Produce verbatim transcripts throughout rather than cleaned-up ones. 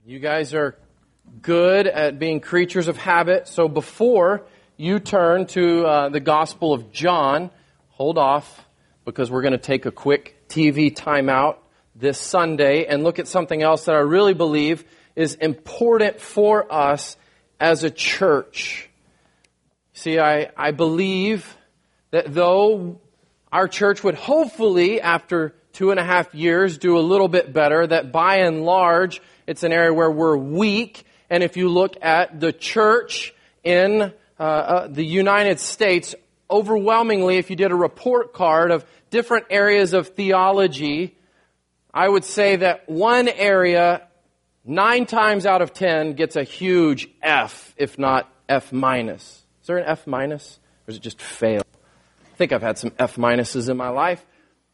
You guys are good at being creatures of habit. So before you turn to uh, the Gospel of John, hold off because we're going to take a quick T V timeout this Sunday and look at something else that I really believe is important for us as a church. See, I, I believe that though our church would hopefully, after two and a half years, do a little bit better, that by and large, it's an area where we're weak. And if you look at the church in uh, uh, the United States, overwhelmingly, if you did a report card of different areas of theology, I would say that one area, nine times out of ten, gets a huge F, if not F minus. Is there an F minus? Or is it just fail? I think I've had some F minuses in my life.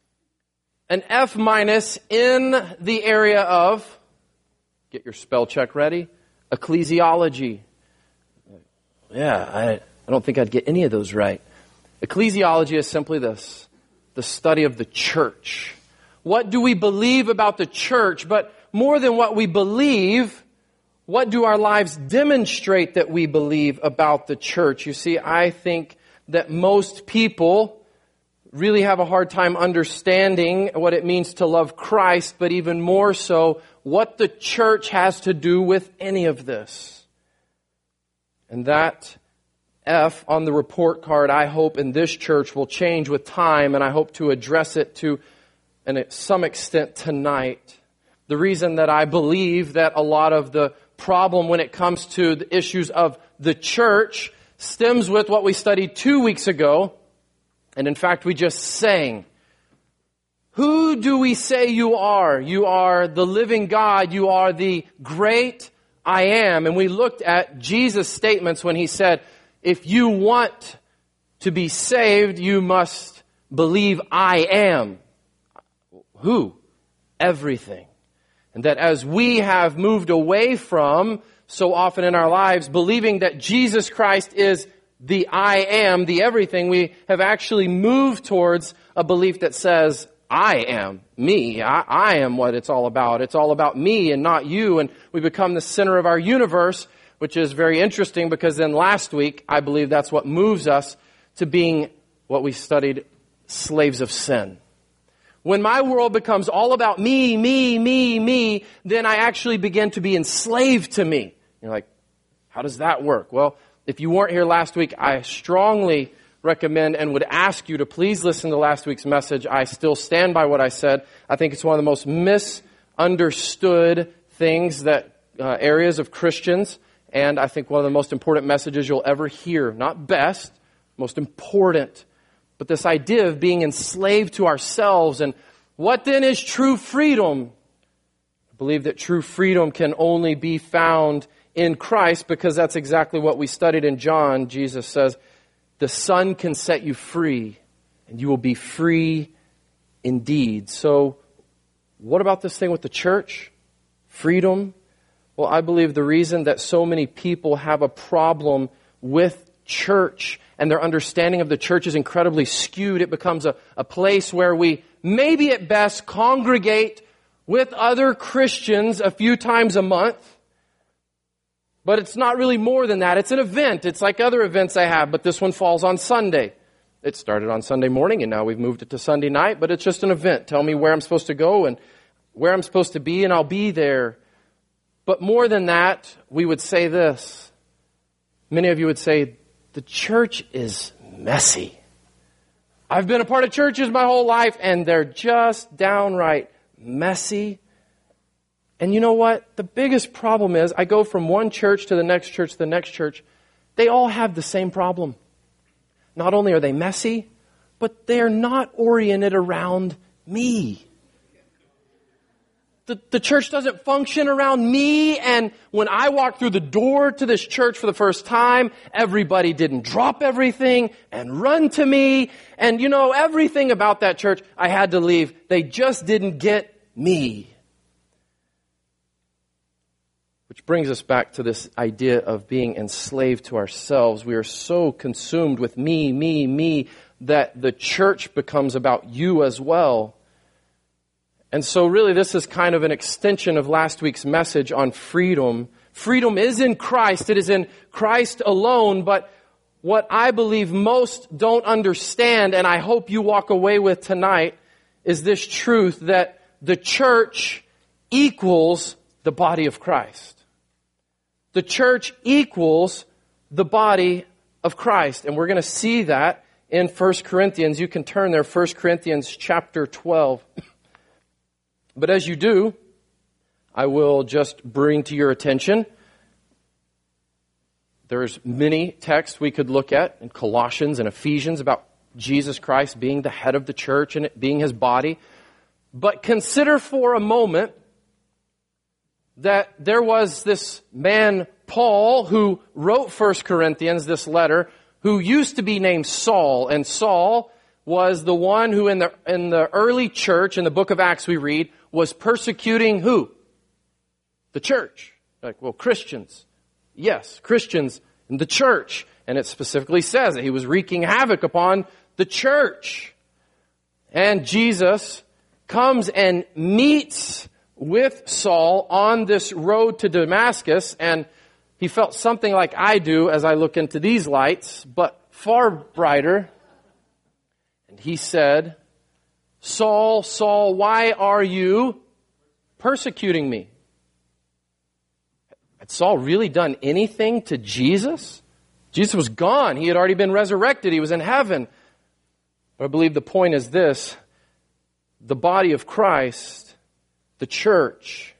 An F minus in the area of, get your spell check ready, ecclesiology. Yeah, I, I don't think I'd get any of those right. Ecclesiology is simply this, the study of the church. What do we believe about the church? But more than what we believe, what do our lives demonstrate that we believe about the church? You see, I think that most people really have a hard time understanding what it means to love Christ, but even more so, what the church has to do with any of this. And that F on the report card, I hope in this church will change with time, and I hope to address it to and at some extent tonight. The reason that I believe that a lot of the problem when it comes to the issues of the church stems with what we studied two weeks ago. And in fact, we just sang, who do we say you are? You are the living God. You are the great I am. And we looked at Jesus' statements when he said, if you want to be saved, you must believe I am. Who? Everything. And that as we have moved away from, so often in our lives, believing that Jesus Christ is the I am, the everything, we have actually moved towards a belief that says, I am, me, I, I am what it's all about. It's all about me and not you. And we become the center of our universe, which is very interesting because then last week, I believe that's what moves us to being what we studied, slaves of sin. When my world becomes all about me, me, me, me, then I actually begin to be enslaved to me. You're like, how does that work? Well, if you weren't here last week, I strongly recommend and would ask you to please listen to last week's message. I still stand by what I said. I think it's one of the most misunderstood things that uh, areas of Christians, and I think one of the most important messages you'll ever hear. Not best, most important. But this idea of being enslaved to ourselves and what then is true freedom? I believe that true freedom can only be found in Christ because that's exactly what we studied in John. Jesus says, the Son can set you free and you will be free indeed. So what about this thing with the church? Freedom? Well, I believe the reason that so many people have a problem with church and their understanding of the church is incredibly skewed. It becomes a, a place where we maybe at best congregate with other Christians a few times a month. But it's not really more than that. It's an event. It's like other events I have, but this one falls on Sunday. It started on Sunday morning and now we've moved it to Sunday night, but it's just an event. Tell me where I'm supposed to go and where I'm supposed to be and I'll be there. But more than that, we would say this. Many of you would say, the church is messy. I've been a part of churches my whole life and they're just downright messy. And you know what? The biggest problem is I go from one church to the next church to the next church. They all have the same problem. Not only are they messy, but they're not oriented around me. The, the church doesn't function around me. And when I walked through the door to this church for the first time, everybody didn't drop everything and run to me. And you know, everything about that church, I had to leave. They just didn't get me. Which brings us back to this idea of being enslaved to ourselves. We are so consumed with me, me, me, that the church becomes about you as well. And so really this is kind of an extension of last week's message on freedom. Freedom is in Christ. It is in Christ alone. But what I believe most don't understand, and I hope you walk away with tonight, is this truth that the church equals the body of Christ. The church equals the body of Christ. And we're going to see that in First Corinthians. You can turn there, First Corinthians chapter twelve. But as you do, I will just bring to your attention, there's many texts we could look at in Colossians and Ephesians about Jesus Christ being the head of the church and it being His body. But consider for a moment that there was this man, Paul, who wrote First Corinthians, this letter, who used to be named Saul. And Saul was the one who in the in the early church, in the book of Acts we read, was persecuting who? The church. Like, well, Christians. Yes, Christians in the church. And it specifically says that he was wreaking havoc upon the church. And Jesus comes and meets with Saul on this road to Damascus, and he felt something like I do as I look into these lights, but far brighter. And he said, Saul, Saul, why are you persecuting me? Had Saul really done anything to Jesus? Jesus was gone. He had already been resurrected. He was in heaven. But I believe the point is this: the body of Christ, the church,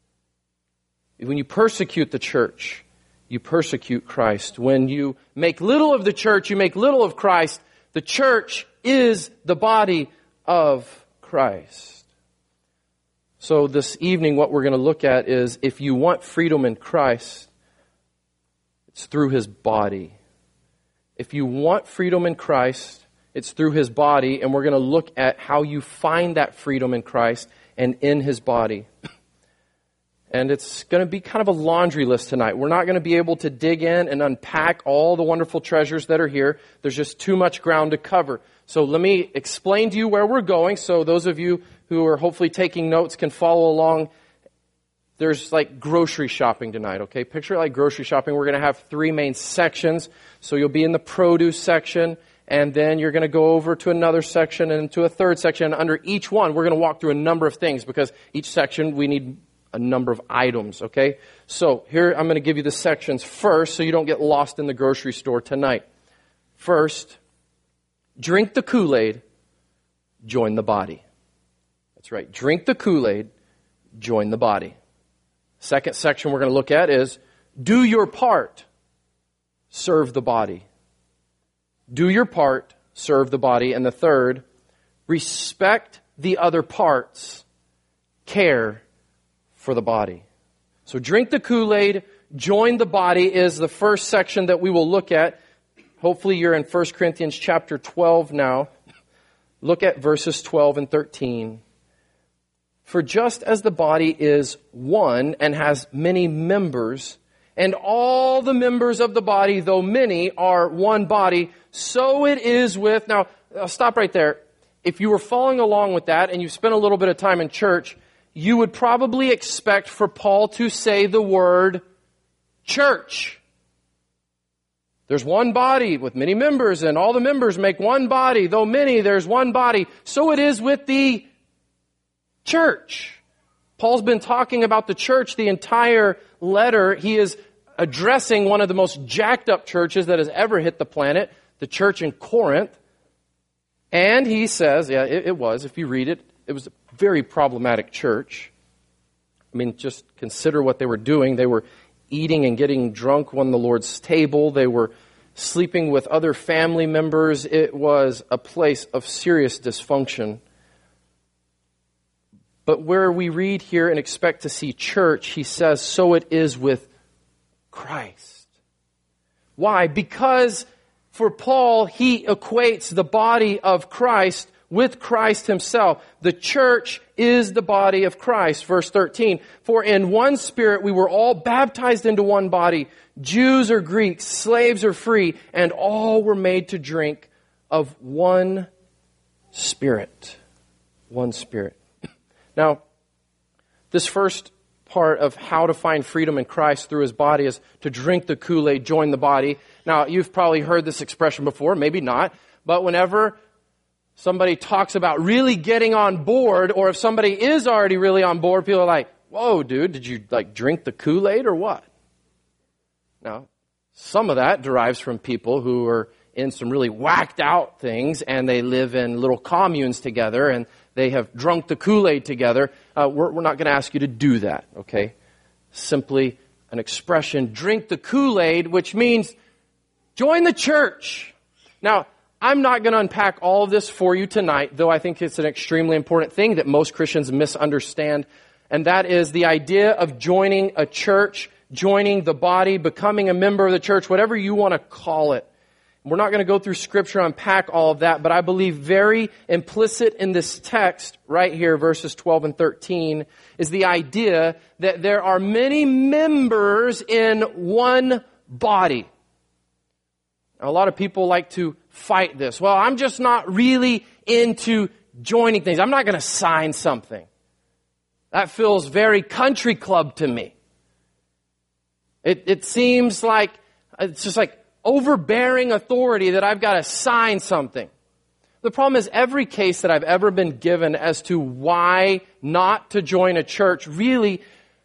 when you persecute the church, you persecute Christ. When you make little of the church, you make little of Christ. The church is the body of Christ. So this evening what we're going to look at is, if you want freedom in Christ, it's through His body. If you want freedom in Christ, it's through His body, and we're going to look at how you find that freedom in Christ and in His body. And it's going to be kind of a laundry list tonight. We're not going to be able to dig in and unpack all the wonderful treasures that are here. There's just too much ground to cover. So let me explain to you where we're going, so those of you who are hopefully taking notes can follow along. There's like grocery shopping tonight, okay? Picture it like grocery shopping. We're going to have three main sections. So you'll be in the produce section, and then you're going to go over to another section and to a third section. And under each one, we're going to walk through a number of things, because each section we need a number of items, okay? So here I'm going to give you the sections first so you don't get lost in the grocery store tonight. First, drink the Kool-Aid, join the body. That's right. Drink the Kool-Aid, join the body. Second section we're going to look at is do your part, serve the body. Do your part, serve the body. And the third, respect the other parts, care for the body. So drink the Kool-Aid, join the body is the first section that we will look at. Hopefully you're in First Corinthians chapter twelve now. Look at verses twelve and thirteen. For just as the body is one and has many members, and all the members of the body, though many, are one body, so it is with... Now, I'll stop right there. If you were following along with that and you spent a little bit of time in church, you would probably expect for Paul to say the word church. There's one body with many members, and all the members make one body. Though many, there's one body. So it is with the church. Paul's been talking about the church the entire letter. He is addressing one of the most jacked up churches that has ever hit the planet, the church in Corinth. And he says, yeah, it, it was, if you read it, it was a very problematic church. I mean, just consider what they were doing. They were eating and getting drunk on the Lord's table. They were sleeping with other family members. It was a place of serious dysfunction. But where we read here and expect to see church, he says, so it is with Christ. Why? Because for Paul, he equates the body of Christ with Christ himself. The church is the body of Christ. Verse thirteen, for in one Spirit we were all baptized into one body, Jews or Greeks, slaves or free, and all were made to drink of one Spirit. One Spirit. Now, this first part of how to find freedom in Christ through his body is to drink the Kool-Aid, join the body. Now, you've probably heard this expression before, maybe not, but whenever somebody talks about really getting on board, or if somebody is already really on board, people are like, whoa, dude, did you like drink the Kool-Aid or what? Now, some of that derives from people who are in some really whacked out things, and they live in little communes together, and they have drunk the Kool-Aid together. Uh, we're, we're not going to ask you to do that, okay? Simply an expression, drink the Kool-Aid, which means join the church. Now, I'm not going to unpack all of this for you tonight, though I think it's an extremely important thing that most Christians misunderstand, and that is the idea of joining a church, joining the body, becoming a member of the church, whatever you want to call it. We're not going to go through Scripture and unpack all of that, but I believe very implicit in this text right here, verses twelve and thirteen, is the idea that there are many members in one body. Now, a lot of people like to fight this. Well, I'm just not really into joining things. I'm not going to sign something. That feels very country club to me. It, it seems like, it's just like, overbearing authority that I've got to sign something. The problem is every case that I've ever been given as to why not to join a church really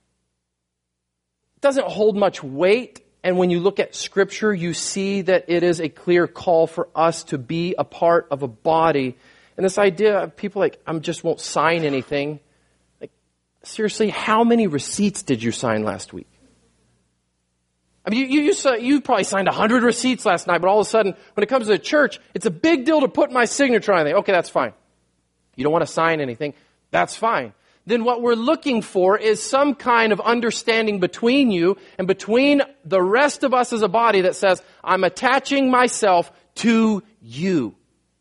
doesn't hold much weight. And when you look at Scripture, you see that it is a clear call for us to be a part of a body. And this idea of people like, I just won't sign anything. Like, seriously, how many receipts did you sign last week? I mean, you, you, you, you probably signed a hundred receipts last night, but all of a sudden, when it comes to the church, it's a big deal to put my signature on it. Okay, that's fine. You don't want to sign anything. That's fine. Then what we're looking for is some kind of understanding between you and between the rest of us as a body that says, I'm attaching myself to you.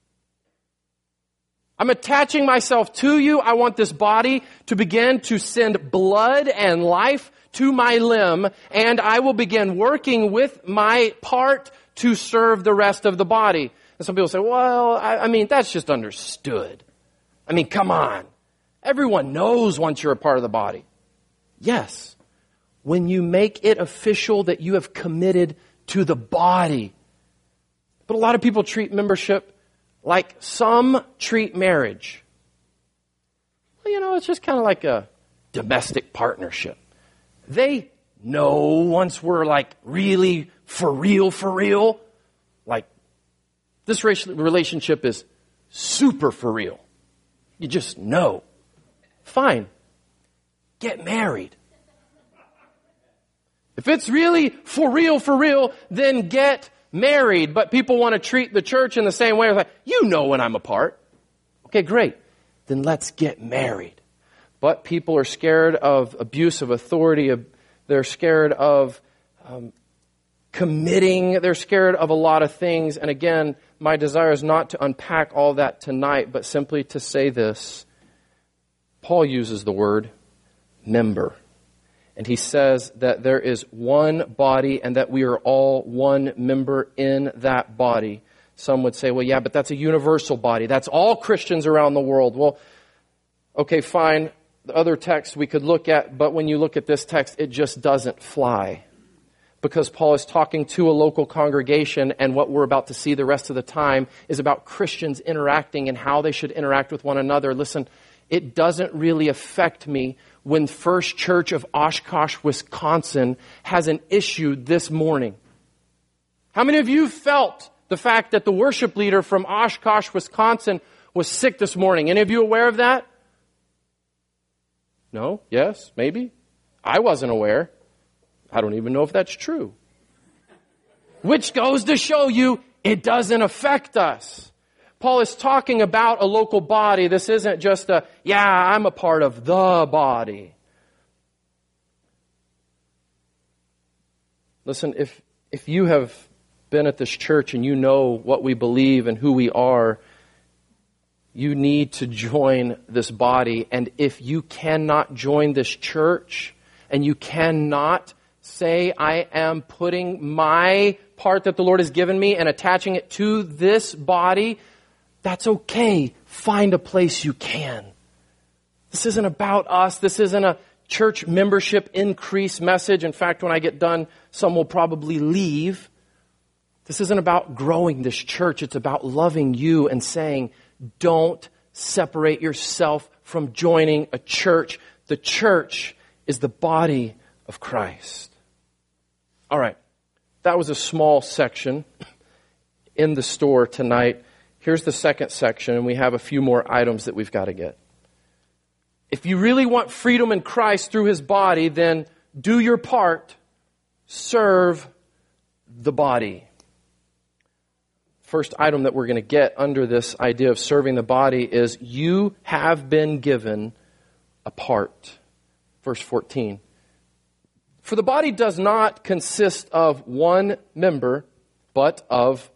I'm attaching myself to you. I want this body to begin to send blood and life to my limb, and I will begin working with my part to serve the rest of the body. And some people say, well, I, I mean, that's just understood. I mean, come on. Everyone knows once you're a part of the body. Yes. When you make it official that you have committed to the body. But a lot of people treat membership like some treat marriage. Well, you know, it's just kind of like a domestic partnership. They know once we're like really for real, for real, like this relationship is super for real. You just know. Fine. Get married. If it's really for real, for real, then get married. But people want to treat the church in the same way. It's like, you know when I'm apart. Okay, great. Then let's get married. But people are scared of abuse of authority. They're scared of um, committing. They're scared of a lot of things. And again, my desire is not to unpack all that tonight, but simply to say this. Paul uses the word member. And he says that there is one body and that we are all one member in that body. Some would say, well, yeah, but that's a universal body. That's all Christians around the world. Well, okay, fine. The other text we could look at, but when you look at this text, it just doesn't fly. Because Paul is talking to a local congregation, and what we're about to see the rest of the time is about Christians interacting and how they should interact with one another. Listen, it doesn't really affect me when First Church of Oshkosh, Wisconsin has an issue this morning. How many of you felt the fact that the worship leader from Oshkosh, Wisconsin was sick this morning? Any of you aware of that? No? Yes? Maybe? I wasn't aware. I don't even know if that's true. Which goes to show you it doesn't affect us. Paul is talking about a local body. This isn't just a, yeah, I'm a part of the body. Listen, if if you have been at this church and you know what we believe and who we are, you need to join this body. And if you cannot join this church and you cannot say, I am putting my part that the Lord has given me and attaching it to this body, that's okay. Find a place you can. This isn't about us. This isn't a church membership increase message. In fact, when I get done, some will probably leave. This isn't about growing this church. It's about loving you and saying, don't separate yourself from joining a church. The church is the body of Christ. All right. That was a small section in the store tonight. Here's the second section, and we have a few more items that we've got to get. If you really want freedom in Christ through His body, then do your part. Serve the body. First item that we're going to get under this idea of serving the body is you have been given a part. Verse fourteen. For the body does not consist of one member, but of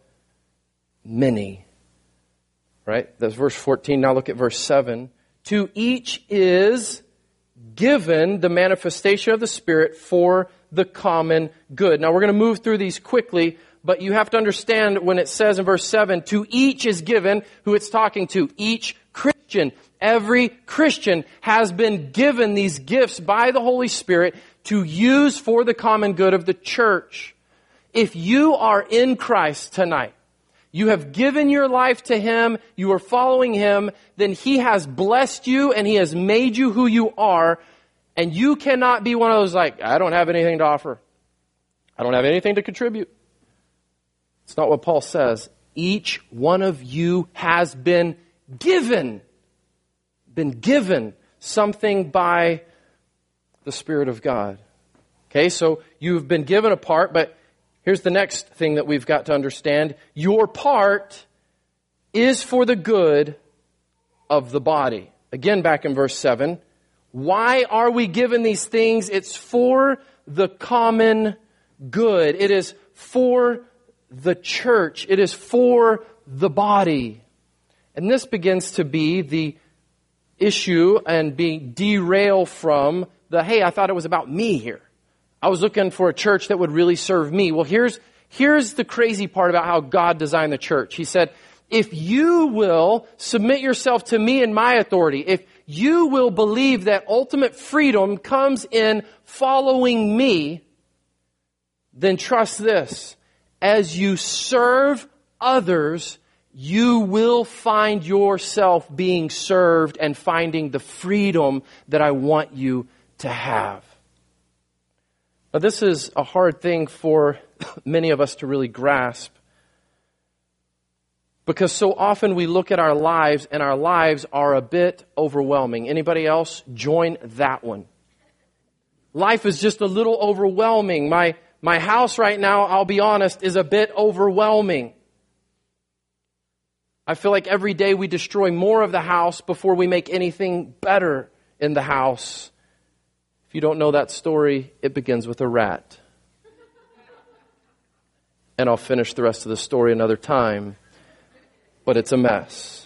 many. Right? That's verse fourteen. Now look at verse seven. To each is given the manifestation of the Spirit for the common good. Now we're going to move through these quickly, but you have to understand when it says in verse seven, to each is given who it's talking to. Each Christian, every Christian has been given these gifts by the Holy Spirit to use for the common good of the church. If you are in Christ tonight, you have given your life to Him, you are following Him, then He has blessed you and He has made you who you are, and you cannot be one of those like, I don't have anything to offer. I don't have anything to contribute. It's not what Paul says. Each one of you has been given, been given something by the Spirit of God. Okay, so you've been given a part, but here's the next thing that we've got to understand. Your part is for the good of the body. Again, back in verse seven. Why are we given these things? It's for the common good. It is for the church. It is for the body. And this begins to be the issue and being derailed from the, hey, I thought it was about me here. I was looking for a church that would really serve me. Well, here's, here's the crazy part about how God designed the church. He said, if you will submit yourself to me and my authority, if you will believe that ultimate freedom comes in following me, then trust this. As you serve others, you will find yourself being served and finding the freedom that I want you to have. Now, this is a hard thing for many of us to really grasp, because so often we look at our lives and our lives are a bit overwhelming. Anybody else join that one? Life is just a little overwhelming. My, my house right now, I'll be honest, is a bit overwhelming. I feel like every day we destroy more of the house before we make anything better in the house. If you don't know that story, it begins with a rat. And I'll finish the rest of the story another time. But it's a mess.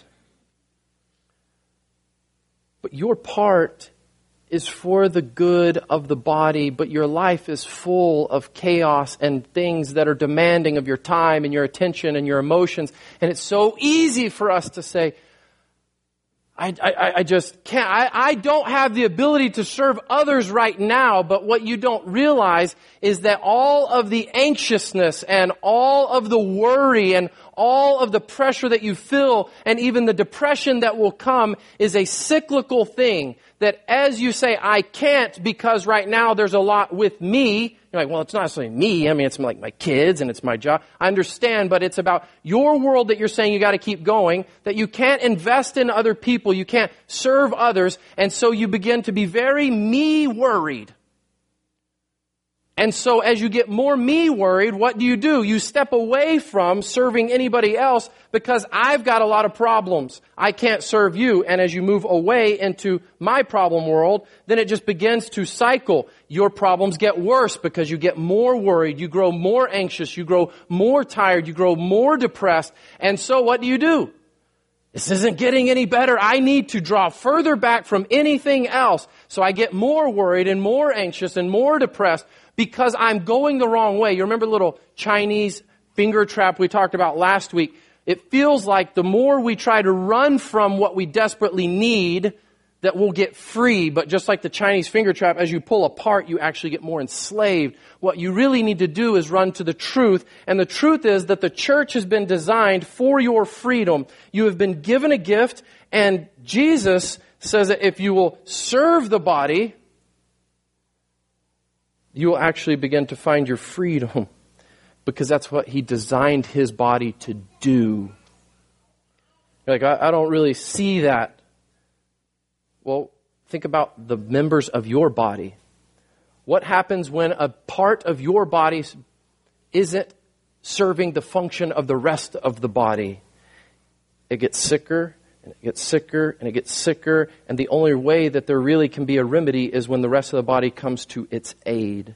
But your part is for the good of the body, but your life is full of chaos and things that are demanding of your time and your attention and your emotions. And it's so easy for us to say, I, I, I just can't, I, I don't have the ability to serve others right now, but what you don't realize is that all of the anxiousness and all of the worry and all of the pressure that you feel and even the depression that will come is a cyclical thing that as you say, I can't because right now there's a lot with me. You're like, well, it's not necessarily me. I mean, it's like my kids and it's my job. I understand, but it's about your world that you're saying you got to keep going, that you can't invest in other people. You can't serve others. And so you begin to be very me worried. And so as you get more me worried, what do you do? You step away from serving anybody else because I've got a lot of problems. I can't serve you. And as you move away into my problem world, then it just begins to cycle. Your problems get worse because you get more worried. You grow more anxious. You grow more tired. You grow more depressed. And so what do you do? This isn't getting any better. I need to draw further back from anything else. So I get more worried and more anxious and more depressed because I'm going the wrong way. You remember the little Chinese finger trap we talked about last week? It feels like the more we try to run from what we desperately need, that will get free, but just like the Chinese finger trap, as you pull apart, you actually get more enslaved. What you really need to do is run to the truth, and the truth is that the church has been designed for your freedom. You have been given a gift, and Jesus says that if you will serve the body, you will actually begin to find your freedom, because that's what He designed His body to do. You're like, I, I don't really see that. Well, think about the members of your body. What happens when a part of your body isn't serving the function of the rest of the body? It gets sicker, and it gets sicker, and it gets sicker, and the only way that there really can be a remedy is when the rest of the body comes to its aid.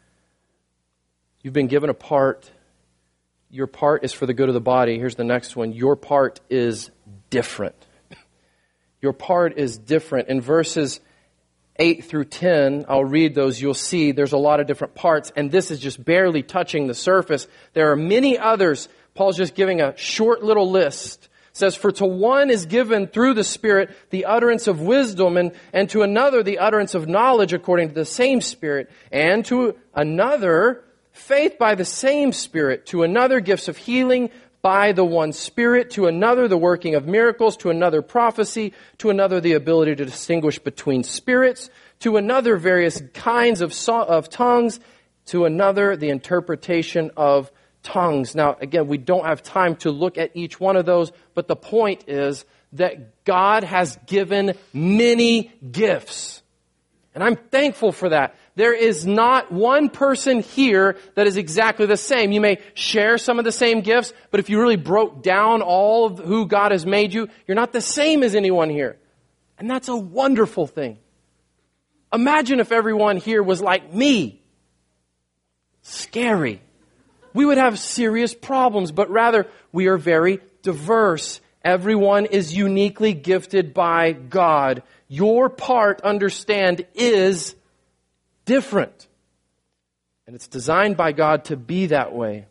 You've been given a part. Your part is for the good of the body. Here's the next one. Your part is different. Your part is different. In verses eight through ten, I'll read those. You'll see there's a lot of different parts, and this is just barely touching the surface. There are many others. Paul's just giving a short little list. It says, for to one is given through the Spirit the utterance of wisdom, and, and to another the utterance of knowledge according to the same Spirit, and to another faith by the same Spirit, to another gifts of healing by the one Spirit, to another the working of miracles, to another prophecy, to another the ability to distinguish between spirits, to another various kinds of, so- of tongues, to another the interpretation of tongues. Now, again, we don't have time to look at each one of those, but the point is that God has given many gifts. And I'm thankful for that. There is not one person here that is exactly the same. You may share some of the same gifts, but if you really broke down all of who God has made you, you're not the same as anyone here. And that's a wonderful thing. Imagine if everyone here was like me. Scary. We would have serious problems, but rather we are very diverse. Everyone is uniquely gifted by God. Your part, understand, is different. And it's designed by God to be that way.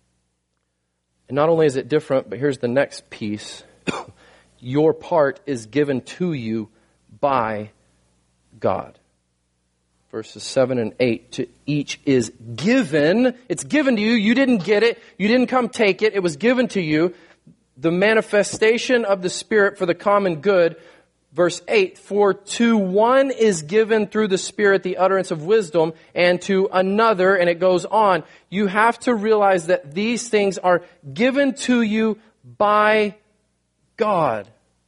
And not only is it different, but here's the next piece. Your part is given to you by God. Verses seven and eight, to each is given. It's given to you. You didn't get it. You didn't come take it. It was given to you. The manifestation of the Spirit for the common good. Verse eight, for to one is given through the Spirit the utterance of wisdom, and to another, and it goes on. You have to realize that these things are given to you by God.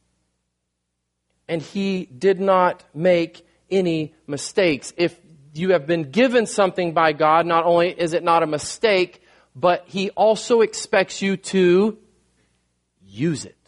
And He did not make any mistakes. If you have been given something by God, not only is it not a mistake, but He also expects you to use it.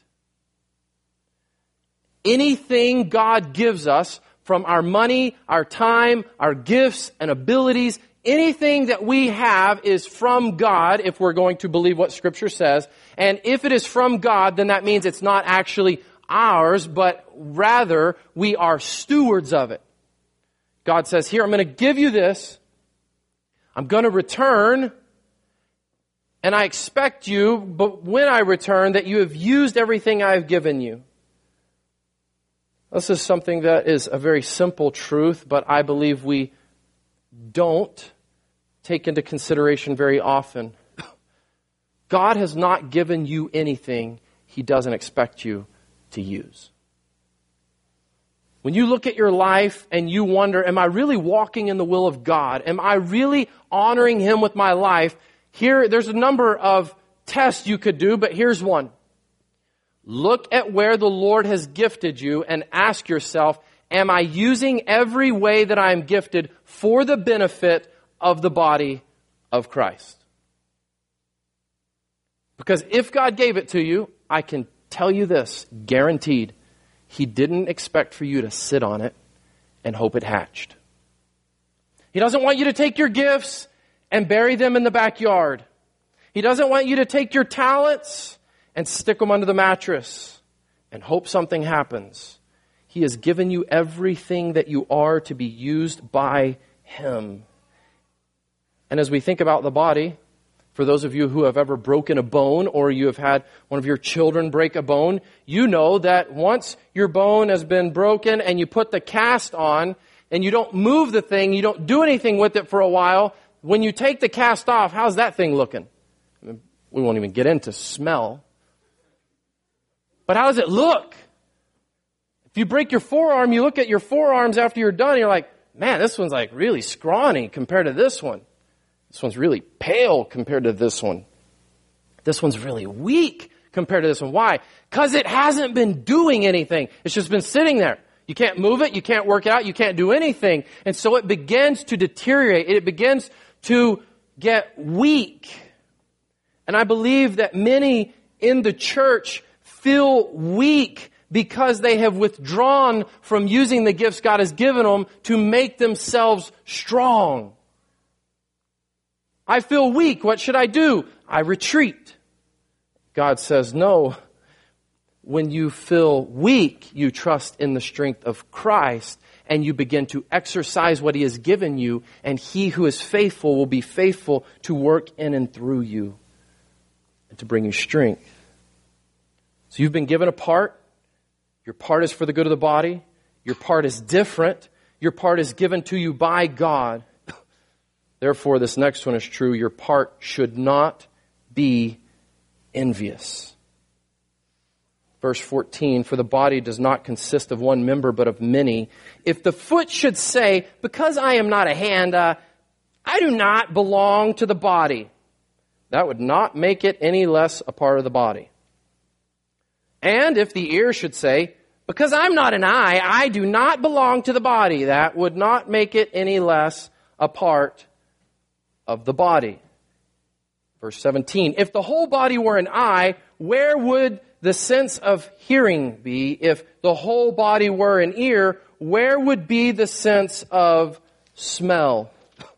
Anything God gives us, from our money, our time, our gifts and abilities, anything that we have is from God, if we're going to believe what Scripture says. And if it is from God, then that means it's not actually ours, but rather we are stewards of it. God says, here, I'm going to give you this. I'm going to return. And I expect you, but when I return, that you have used everything I have given you. This is something that is a very simple truth, but I believe we don't take into consideration very often. God has not given you anything He doesn't expect you to use. When you look at your life and you wonder, am I really walking in the will of God? Am I really honoring Him with my life? Here, there's a number of tests you could do, but here's one. Look at where the Lord has gifted you and ask yourself, am I using every way that I am gifted for the benefit of the body of Christ? Because if God gave it to you, I can tell you this, guaranteed, He didn't expect for you to sit on it and hope it hatched. He doesn't want you to take your gifts and bury them in the backyard. He doesn't want you to take your talents and stick them under the mattress and hope something happens. He has given you everything that you are to be used by Him. And as we think about the body, For those of you who have ever broken a bone or you have had one of your children break a bone, you know that once your bone has been broken and you put the cast on and you don't move the thing, you don't do anything with it for a while, when you take the cast off, how's that thing looking? I mean, we won't even get into smell. But how does it look? If you break your forearm, you look at your forearms after you're done and you're like, man, this one's like really scrawny compared to this one. This one's really pale compared to this one. This one's really weak compared to this one. Why? Because it hasn't been doing anything. It's just been sitting there. You can't move it. You can't work out. You can't do anything. And so it begins to deteriorate. It begins to get weak. And I believe that many in the church feel weak because they have withdrawn from using the gifts God has given them to make themselves strong. I feel weak. What should I do? I retreat. God says, no. When you feel weak, you trust in the strength of Christ and you begin to exercise what He has given you, and He who is faithful will be faithful to work in and through you and to bring you strength. So you've been given a part. Your part is for the good of the body. Your part is different. Your part is given to you by God. Therefore, this next one is true. Your part should not be envious. Verse fourteen, for the body does not consist of one member, but of many. If the foot should say, because I am not a hand, uh, I do not belong to the body, that would not make it any less a part of the body. And if the ear should say, because I'm not an eye, I do not belong to the body, that would not make it any less a part of the body. Verse seventeen, if the whole body were an eye, where would the sense of hearing be? If the whole body were an ear, where would be the sense of smell?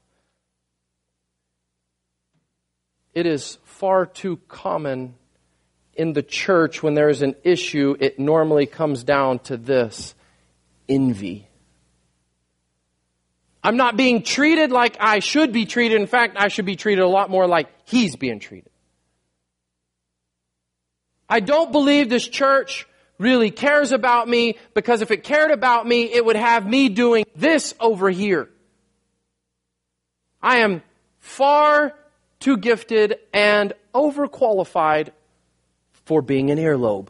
It is far too common in the church when there is an issue, it normally comes down to this: envy. I'm not being treated like I should be treated. In fact, I should be treated a lot more like he's being treated. I don't believe this church really cares about me, because if it cared about me, it would have me doing this over here. I am far too gifted and overqualified for being an earlobe.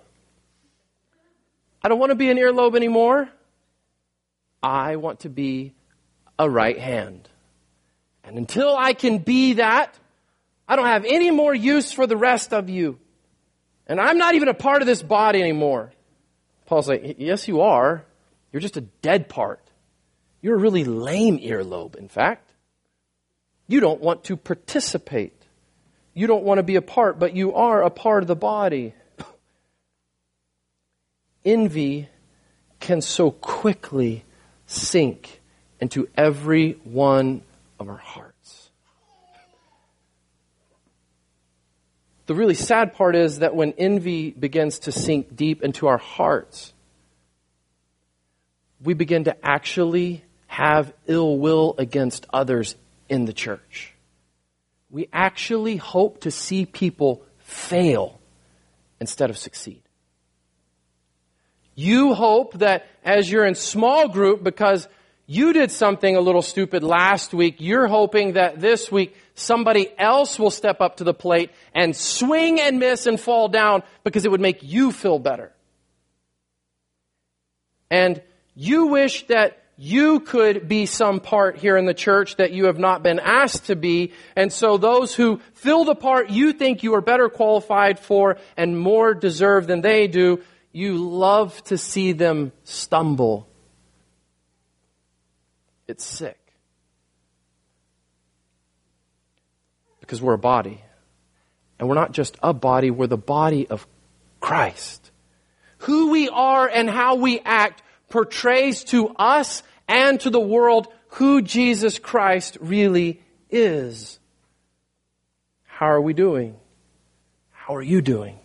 I don't want to be an earlobe anymore. I want to be a right hand. And until I can be that, I don't have any more use for the rest of you. And I'm not even a part of this body anymore. Paul's like, yes, you are. You're just a dead part. You're a really lame earlobe, in fact. You don't want to participate. You don't want to be a part, but you are a part of the body. Envy can so quickly sink into every one of our hearts. The really sad part is that when envy begins to sink deep into our hearts, we begin to actually have ill will against others in the church. We actually hope to see people fail instead of succeed. You hope that as you're in small group, because you did something a little stupid last week, you're hoping that this week somebody else will step up to the plate and swing and miss and fall down because it would make you feel better. And you wish that you could be some part here in the church that you have not been asked to be. And so those who fill the part you think you are better qualified for and more deserve than they do, you love to see them stumble. It's sick. Because we're a body. And we're not just a body, we're the body of Christ. Who we are and how we act portrays to us and to the world who Jesus Christ really is. How are we doing? How are you doing?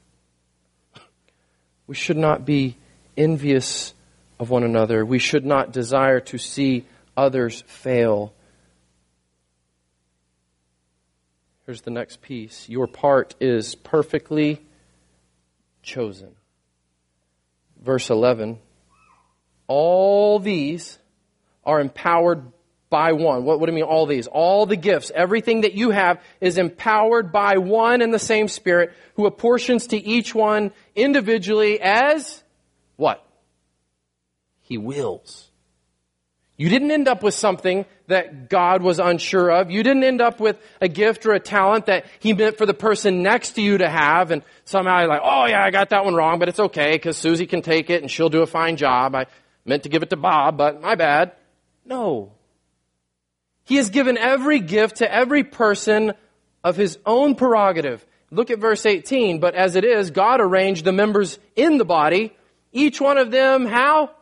We should not be envious of one another. We should not desire to see others fail. Here's the next piece. Your part is perfectly chosen. Verse eleven. All these are empowered by one. What, what do you mean all these? All the gifts, everything that you have is empowered by one and the same Spirit who apportions to each one individually as what? He wills. You didn't end up with something that God was unsure of. You didn't end up with a gift or a talent that He meant for the person next to you to have, and somehow you're like, oh yeah, I got that one wrong, but it's okay because Susie can take it and she'll do a fine job. I meant to give it to Bob, but my bad. No. He has given every gift to every person of His own prerogative. Look at verse eighteen. But as it is, God arranged the members in the body, each one of them, how?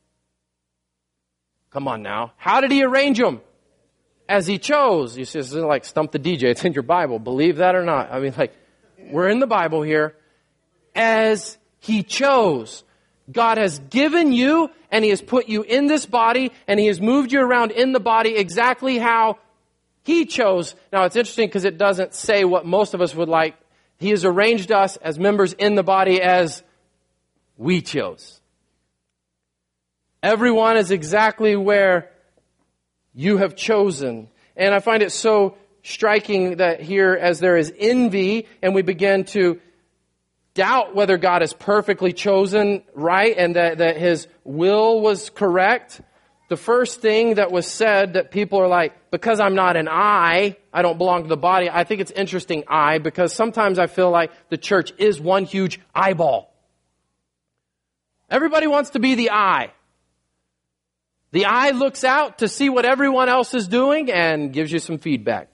Come on now. How did He arrange them? As He chose. You see, this isn't like stump the D J. It's in your Bible. Believe that or not. I mean, like, we're in the Bible here. As He chose. God has given you and He has put you in this body and He has moved you around in the body exactly how He chose. Now, it's interesting because it doesn't say what most of us would like. He has arranged us as members in the body as we chose. Everyone is exactly where you have chosen. And I find it so striking that here, as there is envy, and we begin to doubt whether God has perfectly chosen right and that, that His will was correct, the first thing that was said that people are like, because I'm not an eye, I don't belong to the body. I think it's interesting, eye, because sometimes I feel like the church is one huge eyeball. Everybody wants to be the eye. The eye looks out to see what everyone else is doing and gives you some feedback.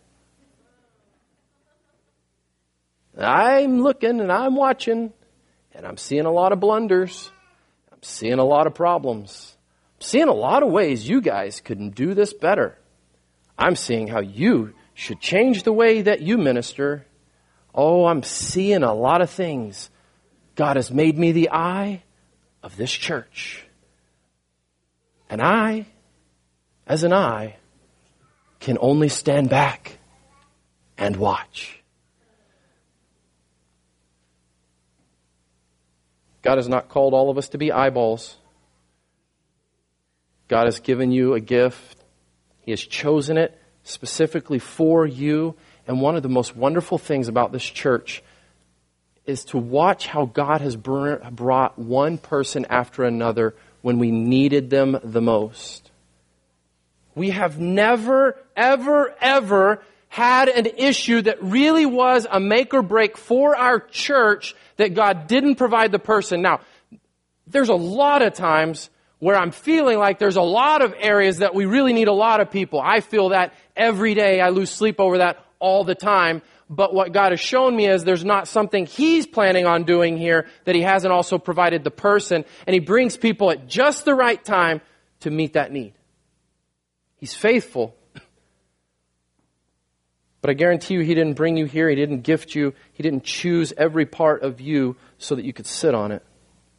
I'm looking and I'm watching and I'm seeing a lot of blunders. I'm seeing a lot of problems. I'm seeing a lot of ways you guys could do this better. I'm seeing how you should change the way that you minister. Oh, I'm seeing a lot of things. God has made me the eye of this church. And I, as an eye, can only stand back and watch. God has not called all of us to be eyeballs. God has given you a gift. He has chosen it specifically for you. And one of the most wonderful things about this church is to watch how God has brought one person after another when we needed them the most. We have never, ever, ever had an issue that really was a make or break for our church that God didn't provide the person. Now, there's a lot of times where I'm feeling like there's a lot of areas that we really need a lot of people. I feel that every day. I lose sleep over that all the time. But what God has shown me is there's not something He's planning on doing here that He hasn't also provided the person. And He brings people at just the right time to meet that need. He's faithful. But I guarantee you He didn't bring you here. He didn't gift you. He didn't choose every part of you so that you could sit on it.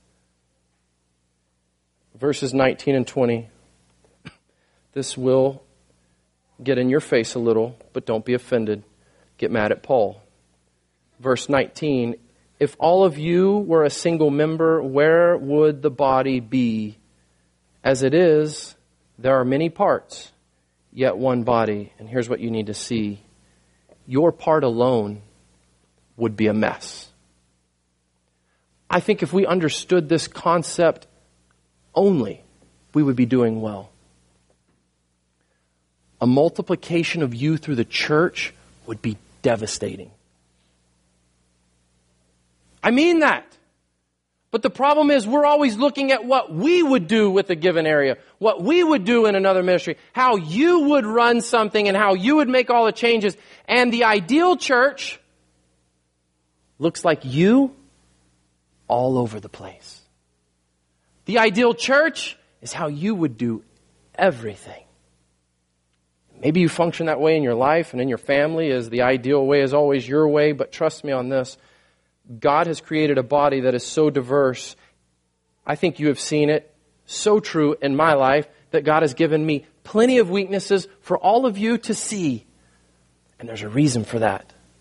Verses nineteen and twenty. This will get in your face a little, but don't be offended. Get mad at Paul. Verse nineteen. If all of you were a single member, where would the body be? As it is, there are many parts, yet one body. And here's what you need to see. Your part alone would be a mess. I think if we understood this concept only, we would be doing well. A multiplication of you through the church would be devastating. I mean that. But the problem is we're always looking at what we would do with a given area, what we would do in another ministry, how you would run something and how you would make all the changes. And the ideal church looks like you all over the place. The ideal church is how you would do everything. Maybe you function that way in your life and in your family, as the ideal way is always your way, but trust me on this. God has created a body that is so diverse. I think you have seen it, so true in my life, that God has given me plenty of weaknesses for all of you to see. And there's a reason for that.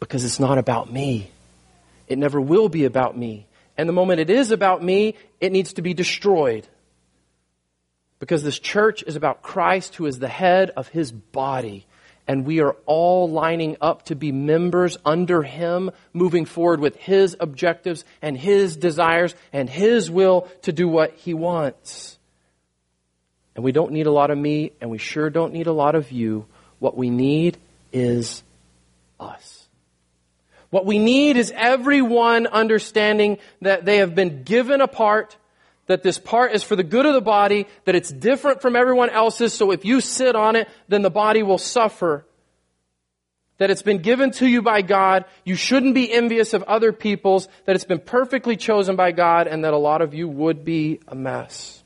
Because it's not about me. It never will be about me. And the moment it is about me, it needs to be destroyed. Because this church is about Christ, who is the head of his body. And we are all lining up to be members under him, moving forward with his objectives and his desires and his will to do what he wants. And we don't need a lot of me, and we sure don't need a lot of you. What we need is us. What we need is everyone understanding that they have been given a part, that this part is for the good of the body, that it's different from everyone else's, so if you sit on it, then the body will suffer. That it's been given to you by God, you shouldn't be envious of other people's, that it's been perfectly chosen by God, and that a lot of you would be a mess.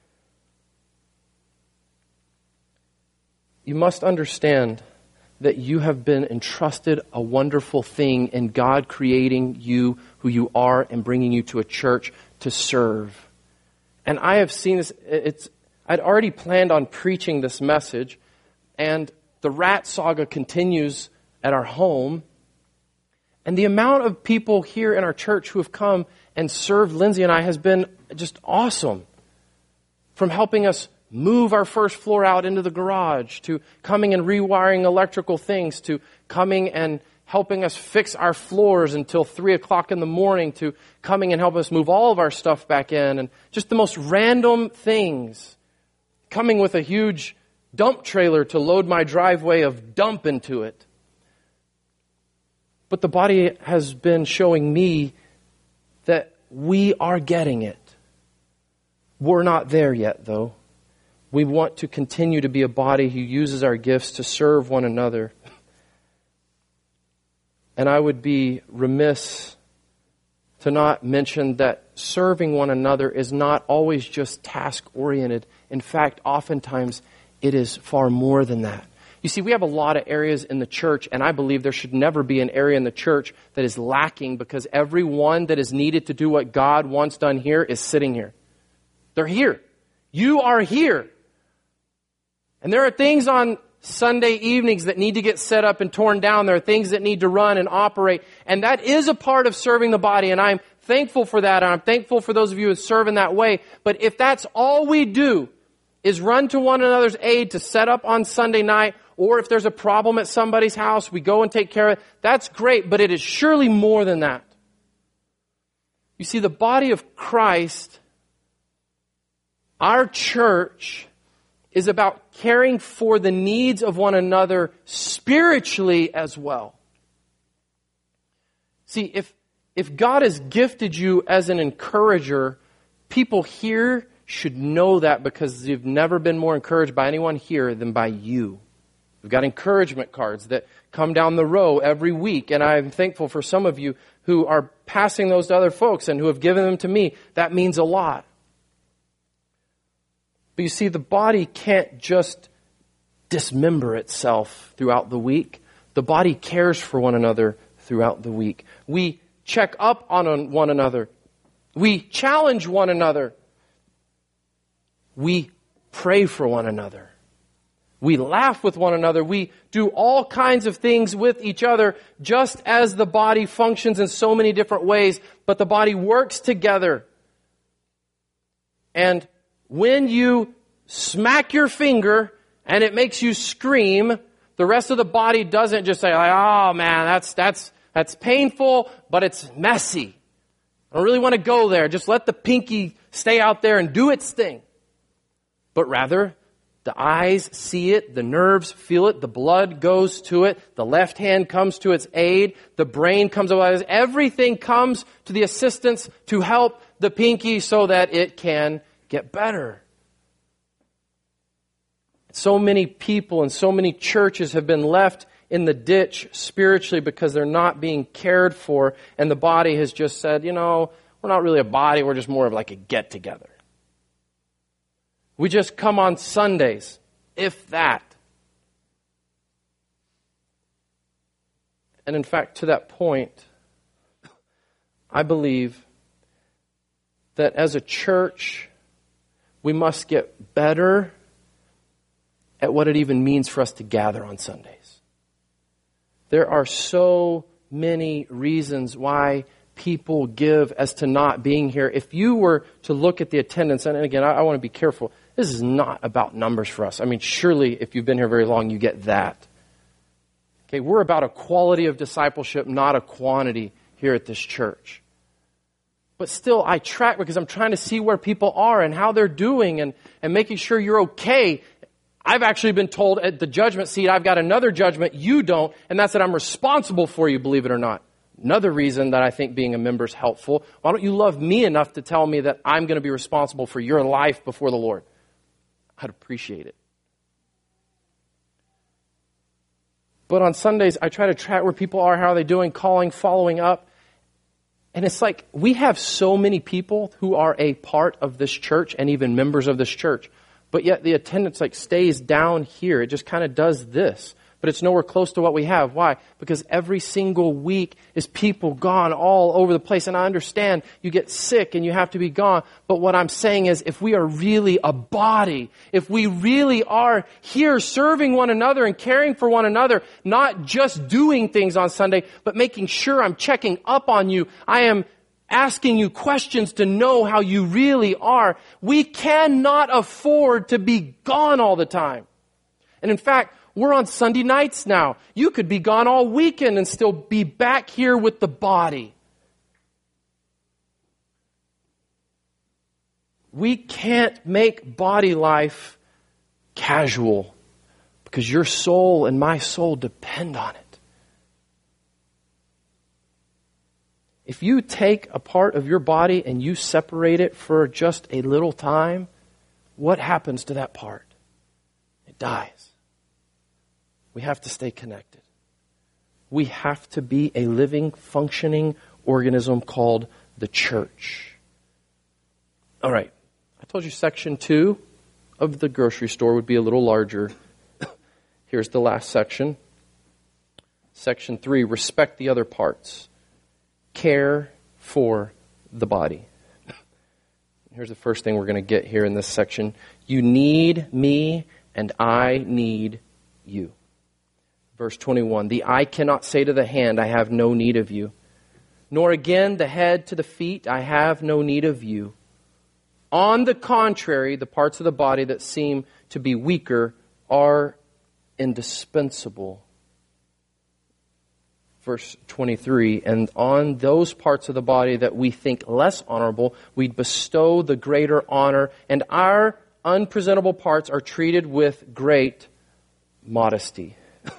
You must understand that you have been entrusted a wonderful thing in God creating you who you are and bringing you to a church to serve. And I have seen this, it's, I'd already planned on preaching this message, and the rat saga continues at our home. And the amount of people here in our church who have come and served Lindsay and I has been just awesome. From helping us move our first floor out into the garage, to coming and rewiring electrical things, to coming and helping us fix our floors until three o'clock in the morning, to coming and help us move all of our stuff back in, and just the most random things. Coming with a huge dump trailer to load my driveway of dump into it. But the body has been showing me that we are getting it. We're not there yet, though. We want to continue to be a body who uses our gifts to serve one another. And I would be remiss to not mention that serving one another is not always just task-oriented. In fact, oftentimes it is far more than that. You see, we have a lot of areas in the church, and I believe there should never be an area in the church that is lacking, because everyone that is needed to do what God wants done here is sitting here. They're here. You are here. And there are things on Sunday evenings that need to get set up and torn down. There are things that need to run and operate. And that is a part of serving the body. And I'm thankful for that. And I'm thankful for those of you who serve in that way. But if that's all we do is run to one another's aid to set up on Sunday night, or if there's a problem at somebody's house, we go and take care of it, that's great. But it is surely more than that. You see, the body of Christ, our church, is about caring for the needs of one another spiritually as well. See, if if God has gifted you as an encourager, people here should know that, because you've never been more encouraged by anyone here than by you. We've got encouragement cards that come down the row every week, and I'm thankful for some of you who are passing those to other folks and who have given them to me. That means a lot. But you see, the body can't just dismember itself throughout the week. The body cares for one another throughout the week. We check up on one another. We challenge one another. We pray for one another. We laugh with one another. We do all kinds of things with each other, just as the body functions in so many different ways, but the body works together. And when you smack your finger and it makes you scream, the rest of the body doesn't just say, like, oh man, that's that's that's painful, but it's messy. I don't really want to go there. Just let the pinky stay out there and do its thing. But rather, the eyes see it, the nerves feel it, the blood goes to it, the left hand comes to its aid, the brain comes about it. Everything comes to the assistance to help the pinky so that it can get better. So many people and so many churches have been left in the ditch spiritually because they're not being cared for, and the body has just said, you know, we're not really a body, we're just more of like a get-together. We just come on Sundays, if that. And in fact, to that point, I believe that as a church, we must get better at what it even means for us to gather on Sundays. There are so many reasons why people give as to not being here. If you were to look at the attendance, and again, I, I want to be careful, this is not about numbers for us. I mean, surely if you've been here very long, you get that. Okay, we're about a quality of discipleship, not a quantity here at this church. But still, I track because I'm trying to see where people are and how they're doing and, and making sure you're okay. I've actually been told at the judgment seat, I've got another judgment, you don't, and that's that I'm responsible for you, believe it or not. Another reason that I think being a member is helpful. Why don't you love me enough to tell me that I'm going to be responsible for your life before the Lord? I'd appreciate it. But on Sundays, I try to track where people are, how are they doing, calling, following up. And it's like we have so many people who are a part of this church and even members of this church. But yet the attendance like stays down here. It just kind of does this. But it's nowhere close to what we have. Why? Because every single week is people gone all over the place. And I understand you get sick and you have to be gone. But what I'm saying is if we are really a body, if we really are here serving one another and caring for one another, not just doing things on Sunday, but making sure I'm checking up on you. I am asking you questions to know how you really are. We cannot afford to be gone all the time. And in fact, we're on Sunday nights now. You could be gone all weekend and still be back here with the body. We can't make body life casual because your soul and my soul depend on it. If you take a part of your body and you separate it for just a little time, what happens to that part? It dies. We have to stay connected. We have to be a living, functioning organism called the church. All right. I told you section two of the grocery store would be a little larger. Here's the last section. Section three, respect the other parts. Care for the body. Here's the first thing we're going to get here in this section. You need me and I need you. Verse twenty-one, the eye cannot say to the hand, I have no need of you. Nor again the head to the feet, I have no need of you. On the contrary, the parts of the body that seem to be weaker are indispensable. Verse twenty-three, and on those parts of the body that we think less honorable, we bestow the greater honor, and our unpresentable parts are treated with great modesty.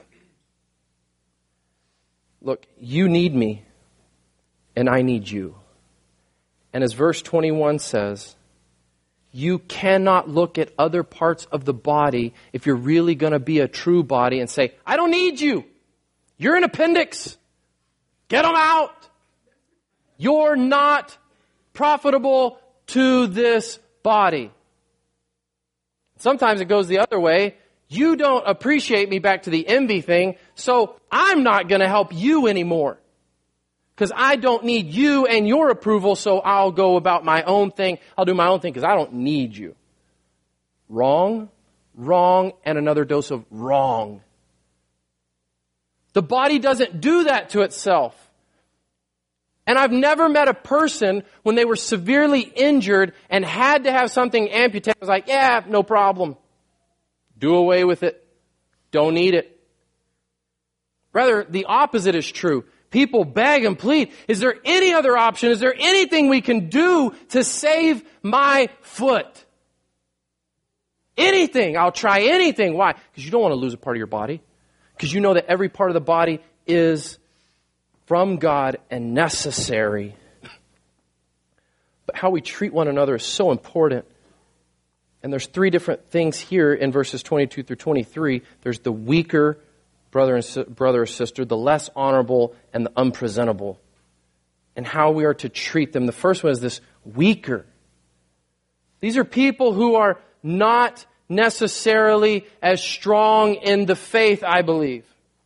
Look, you need me, and I need you. And as verse twenty-one says, you cannot look at other parts of the body if you're really going to be a true body and say, I don't need you. You're an appendix. Get them out. You're not profitable to this body. Sometimes it goes the other way. You don't appreciate me, back to the envy thing, so I'm not going to help you anymore. Because I don't need you and your approval, so I'll go about my own thing. I'll do my own thing because I don't need you. Wrong, wrong, and another dose of wrong. The body doesn't do that to itself. And I've never met a person when they were severely injured and had to have something amputated, was like, yeah, no problem. Do away with it. Don't need it. Rather, the opposite is true. People beg and plead. Is there any other option? Is there anything we can do to save my foot? Anything. I'll try anything. Why? Because you don't want to lose a part of your body. Because you know that every part of the body is from God and necessary. But how we treat one another is so important. And there's three different things here in verses twenty-two through twenty-three. There's the weaker brother and brother or sister, the less honorable, and the unpresentable. And how we are to treat them. The first one is this weaker. These are people who are not necessarily as strong in the faith, I believe.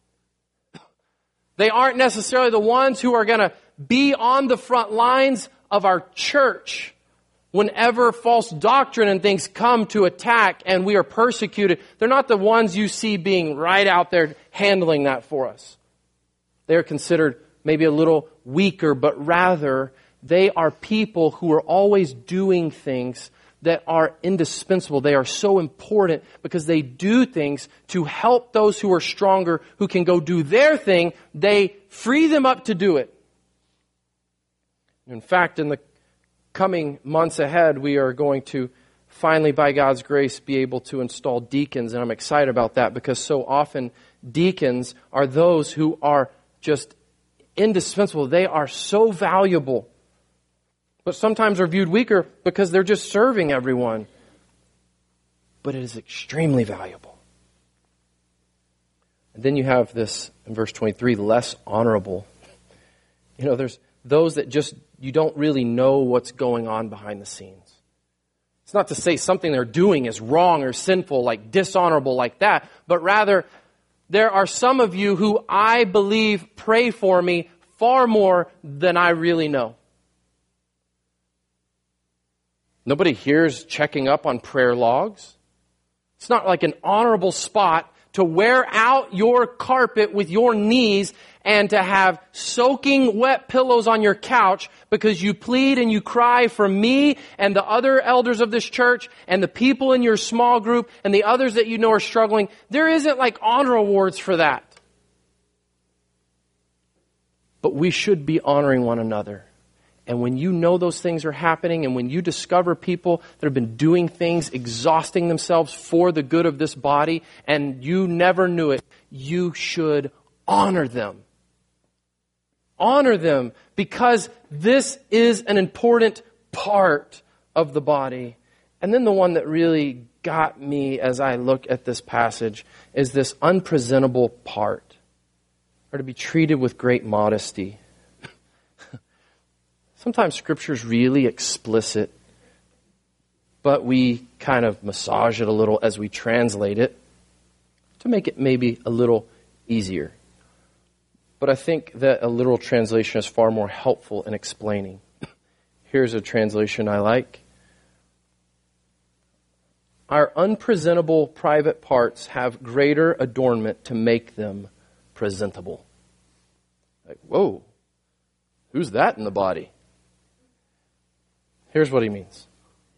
They aren't necessarily the ones who are going to be on the front lines of our church whenever false doctrine and things come to attack and we are persecuted. They're not the ones you see being right out there handling that for us. They're considered maybe a little weaker, but rather they are people who are always doing things that are indispensable. They are so important because they do things to help those who are stronger, who can go do their thing. They free them up to do it. In fact, in the coming months ahead, we are going to finally, by God's grace, be able to install deacons. And I'm excited about that because so often deacons are those who are just indispensable. They are so valuable. But sometimes are viewed weaker because they're just serving everyone. But it is extremely valuable. And then you have this, in verse twenty-three, less honorable. You know, there's those that just, you don't really know what's going on behind the scenes. It's not to say something they're doing is wrong or sinful, like dishonorable like that, but rather there are some of you who I believe pray for me far more than I really know. Nobody here's checking up on prayer logs. It's not like an honorable spot to wear out your carpet with your knees and to have soaking wet pillows on your couch because you plead and you cry for me and the other elders of this church and the people in your small group and the others that you know are struggling. There isn't like honor awards for that. But we should be honoring one another. And when you know those things are happening and when you discover people that have been doing things, exhausting themselves for the good of this body, and you never knew it, you should honor them. Honor them because this is an important part of the body. And then the one that really got me as I look at this passage is this unpresentable part, or to be treated with great modesty. Sometimes Scripture is really explicit, but we kind of massage it a little as we translate it to make it maybe a little easier. But I think that a literal translation is far more helpful in explaining. Here's a translation I like. Our unpresentable private parts have greater adornment to make them presentable. Like, whoa, who's that in the body? Here's what he means.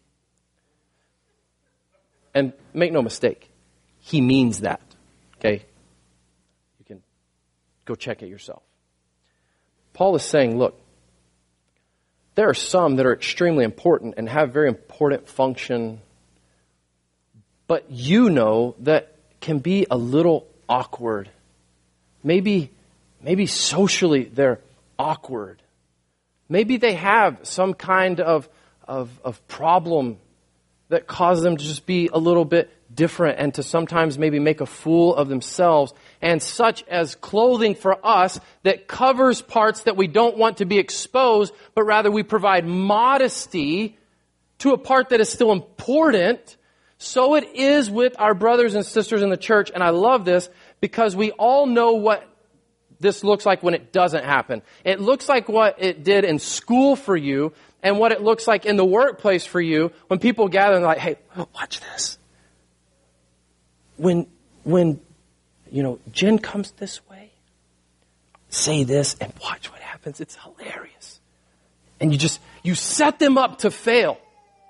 And make no mistake, he means that. Okay? You can go check it yourself. Paul is saying, look, there are some that are extremely important and have very important function, but you know that can be a little awkward. Maybe, maybe socially they're awkward. Maybe they have some kind of Of, of problem that causes them to just be a little bit different and to sometimes maybe make a fool of themselves, and such as clothing for us that covers parts that we don't want to be exposed, but rather we provide modesty to a part that is still important. So it is with our brothers and sisters in the church, and I love this because we all know what this looks like when it doesn't happen. It looks like what it did in school for you, and what it looks like in the workplace for you when people gather and they're like, hey, watch this. When, when, you know, Jen comes this way, say this and watch what happens. It's hilarious. And you just, you set them up to fail.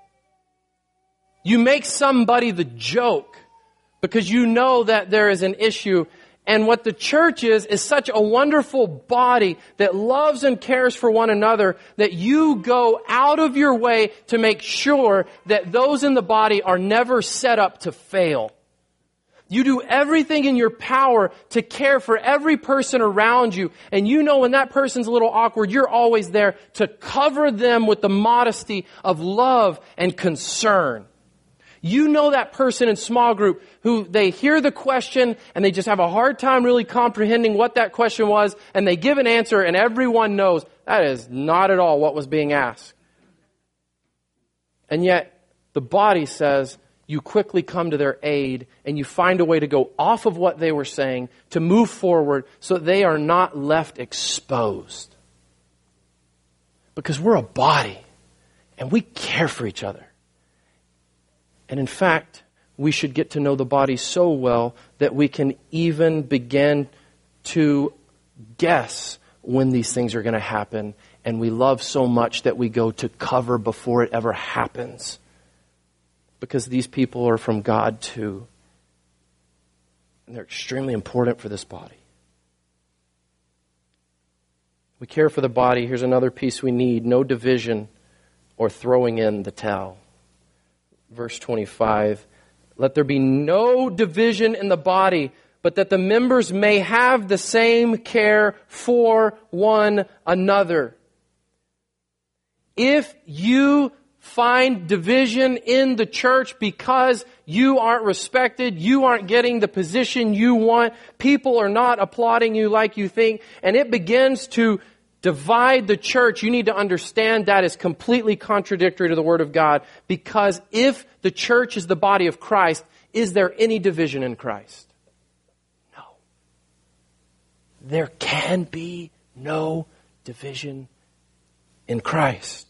You make somebody the joke because you know that there is an issue. And what the church is, is such a wonderful body that loves and cares for one another that you go out of your way to make sure that those in the body are never set up to fail. You do everything in your power to care for every person around you. And you know when that person's a little awkward, you're always there to cover them with the modesty of love and concern. You know that person in small group who they hear the question and they just have a hard time really comprehending what that question was, and they give an answer and everyone knows that is not at all what was being asked. And yet the body says you quickly come to their aid and you find a way to go off of what they were saying to move forward so that they are not left exposed. Because we're a body and we care for each other. And in fact, we should get to know the body so well that we can even begin to guess when these things are going to happen. And we love so much that we go to cover before it ever happens. Because these people are from God too. And they're extremely important for this body. We care for the body. Here's another piece we need. No division or throwing in the towel. Verse twenty-five. Let there be no division in the body, but that the members may have the same care for one another. If you find division in the church because you aren't respected, you aren't getting the position you want, people are not applauding you like you think, and it begins to divide the church, you need to understand that is completely contradictory to the Word of God. Because if the church is the body of Christ, is there any division in Christ? No. There can be no division in Christ.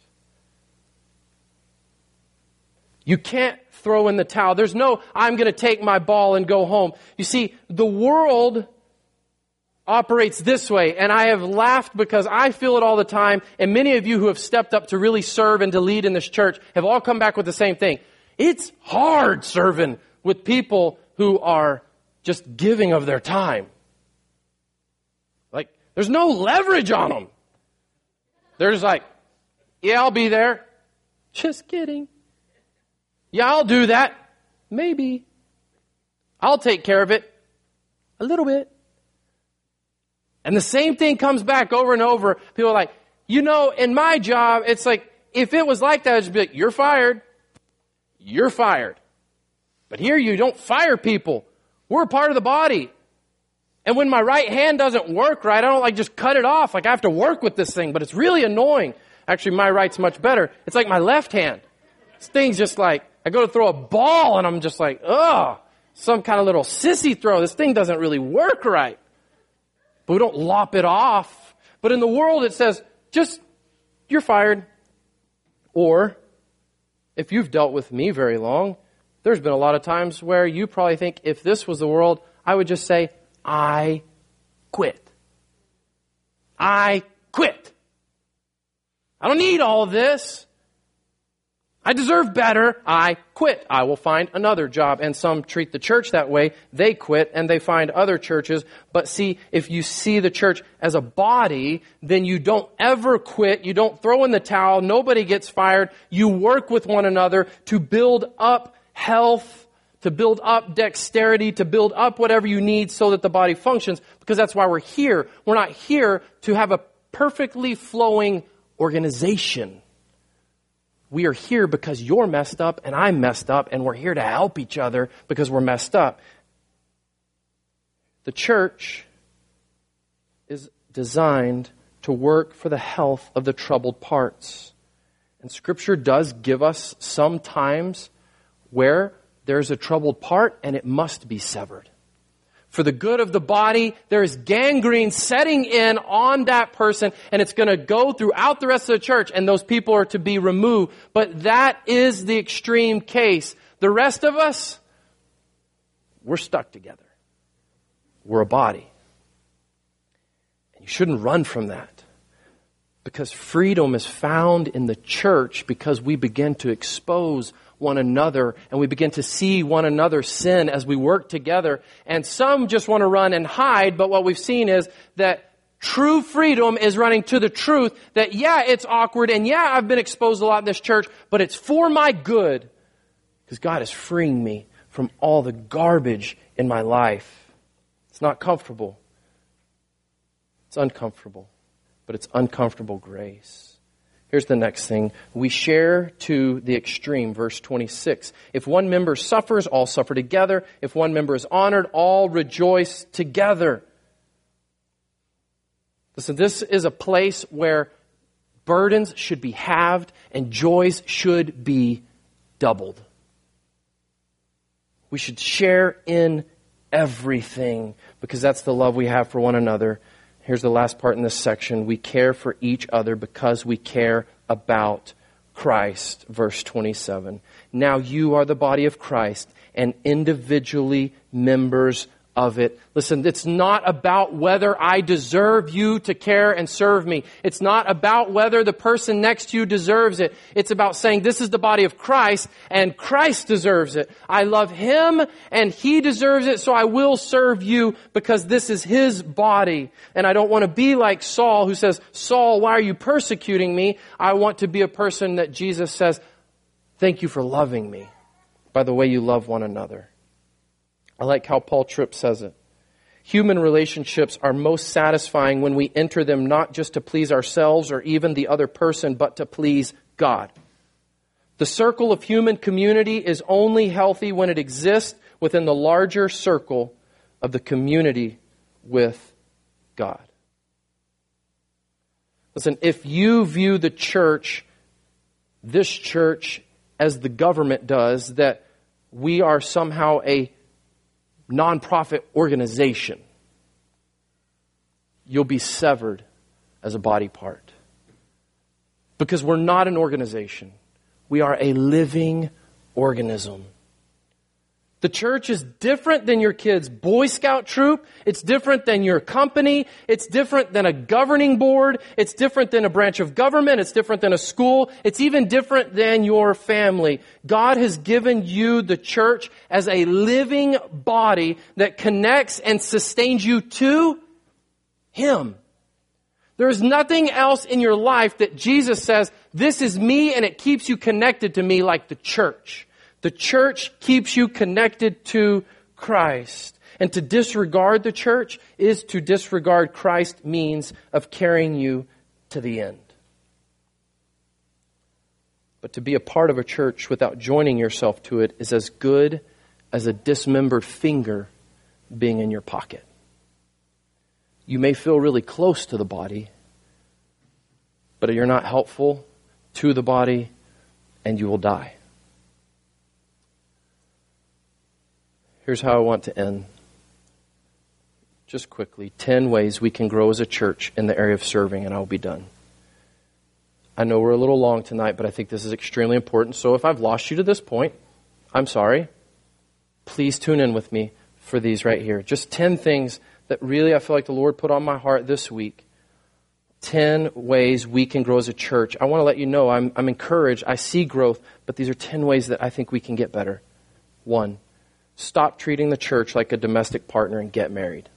You can't throw in the towel. There's no, I'm going to take my ball and go home. You see, the world operates this way, and I have laughed because I feel it all the time, and many of you who have stepped up to really serve and to lead in this church have all come back with the same thing. It's hard serving with people who are just giving of their time. Like, there's no leverage on them. They're just like, yeah, I'll be there. Just kidding. Yeah, I'll do that. Maybe. I'll take care of it. A little bit. And the same thing comes back over and over. People are like, you know, in my job, it's like, if it was like that, I'd just be like, you're fired. You're fired. But here you don't fire people. We're a part of the body. And when my right hand doesn't work right, I don't like just cut it off. Like I have to work with this thing, but it's really annoying. Actually, my right's much better. It's like my left hand. This thing's just like, I go to throw a ball and I'm just like, ugh, some kind of little sissy throw. This thing doesn't really work right. But we don't lop it off. But in the world it says, just, you're fired. Or, if you've dealt with me very long, there's been a lot of times where you probably think, if this was the world, I would just say, I quit. I quit. I don't need all of this. I deserve better. I quit. I will find another job. And some treat the church that way. They quit and they find other churches. But see, if you see the church as a body, then you don't ever quit. You don't throw in the towel. Nobody gets fired. You work with one another to build up health, to build up dexterity, to build up whatever you need so that the body functions. Because that's why we're here. We're not here to have a perfectly flowing organization. We are here because you're messed up and I'm messed up, and we're here to help each other because we're messed up. The church is designed to work for the health of the troubled parts. And Scripture does give us some times where there's a troubled part and it must be severed. For the good of the body, there is gangrene setting in on that person, and it's going to go throughout the rest of the church, and those people are to be removed. But that is the extreme case. The rest of us, we're stuck together. We're a body. And you shouldn't run from that. Because freedom is found in the church because we begin to expose one another, and we begin to see one another sin as we work together. And some just want to run and hide, but what we've seen is that true freedom is running to the truth that, yeah, it's awkward, and yeah, I've been exposed a lot in this church, but it's for my good, because God is freeing me from all the garbage in my life. It's not comfortable. It's uncomfortable, but it's uncomfortable grace. Here's the next thing. We share to the extreme, verse twenty-six. If one member suffers, all suffer together. If one member is honored, all rejoice together. Listen, this is a place where burdens should be halved and joys should be doubled. We should share in everything because that's the love we have for one another. Here's the last part in this section. We care for each other because we care about Christ. Verse twenty-seven. Now you are the body of Christ and individually members of it. Listen, it's not about whether I deserve you to care and serve me. It's not about whether the person next to you deserves it. It's about saying this is the body of Christ and Christ deserves it. I love Him and He deserves it, so I will serve you because this is His body. And I don't want to be like Saul who says, Saul, why are you persecuting me? I want to be a person that Jesus says, thank you for loving me by the way you love one another. I like how Paul Tripp says it. Human relationships are most satisfying when we enter them not just to please ourselves or even the other person, but to please God. The circle of human community is only healthy when it exists within the larger circle of the community with God. Listen, if you view the church, this church, as the government does, that we are somehow a nonprofit organization, you'll be severed as a body part. Because we're not an organization. We are a living organism. The church is different than your kid's Boy Scout troop. It's different than your company. It's different than a governing board. It's different than a branch of government. It's different than a school. It's even different than your family. God has given you the church as a living body that connects and sustains you to Him. There is nothing else in your life that Jesus says, this is me and it keeps you connected to me like the church. The church keeps you connected to Christ. And to disregard the church is to disregard Christ's means of carrying you to the end. But to be a part of a church without joining yourself to it is as good as a dismembered finger being in your pocket. You may feel really close to the body, but you're not helpful to the body, and you will die. Here's how I want to end. Just quickly, ten ways we can grow as a church in the area of serving, and I'll be done. I know we're a little long tonight, but I think this is extremely important. So if I've lost you to this point, I'm sorry. Please tune in with me for these right here. Just ten things that really I feel like the Lord put on my heart this week. ten ways we can grow as a church. I want to let you know I'm, I'm encouraged. I see growth, but these are ten ways that I think we can get better. One, stop treating the church like a domestic partner and get married.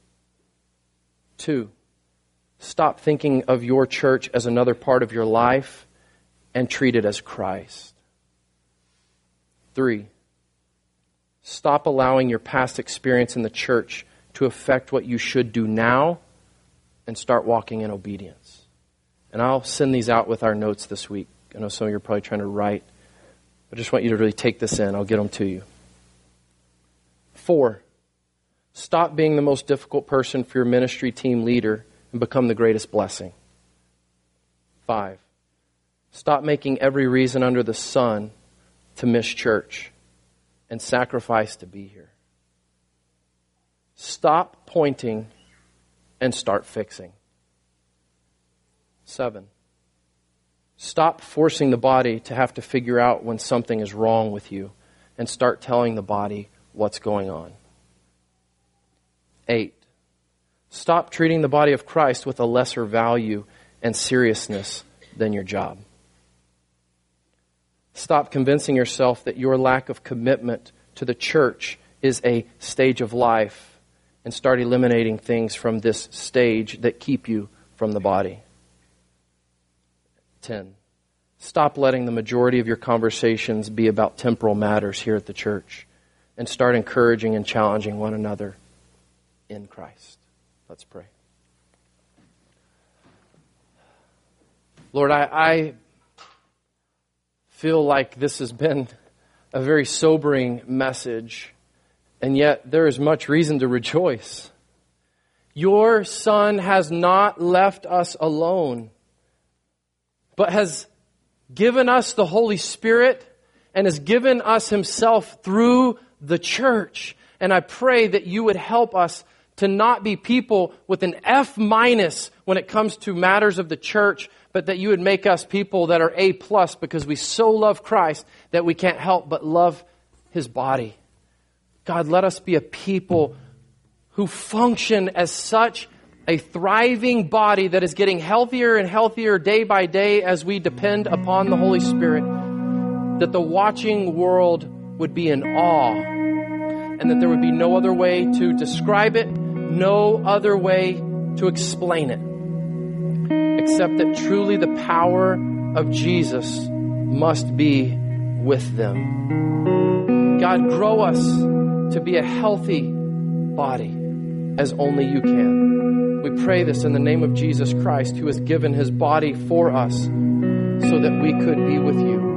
Two, stop thinking of your church as another part of your life and treat it as Christ. Three, stop allowing your past experience in the church to affect what you should do now and start walking in obedience. And I'll send these out with our notes this week. I know some of you are probably trying to write, but I just want you to really take this in. I'll get them to you. Four, stop being the most difficult person for your ministry team leader and become the greatest blessing. Five, stop making every reason under the sun to miss church and sacrifice to be here. Stop pointing and start fixing. Seven, stop forcing the body to have to figure out when something is wrong with you and start telling the body what's going on. Eight, stop treating the body of Christ with a lesser value and seriousness than your job. Stop convincing yourself that your lack of commitment to the church is a stage of life and start eliminating things from this stage that keep you from the body. Ten, stop letting the majority of your conversations be about temporal matters here at the church and start encouraging and challenging one another in Christ. Let's pray. Lord, I, I feel like this has been a very sobering message, and yet there is much reason to rejoice. Your Son has not left us alone, but has given us the Holy Spirit and has given us Himself through the church. And I pray that you would help us to not be people with an F minus when it comes to matters of the church, but that you would make us people that are A plus because we so love Christ that we can't help but love His body. God, let us be a people who function as such a thriving body that is getting healthier and healthier day by day as we depend upon the Holy Spirit, that the watching world would be in awe, and that there would be no other way to describe it, no other way to explain it, except that truly the power of Jesus must be with them. God, grow us to be a healthy body as only you can. We pray this in the name of Jesus Christ, who has given his body for us so that we could be with you.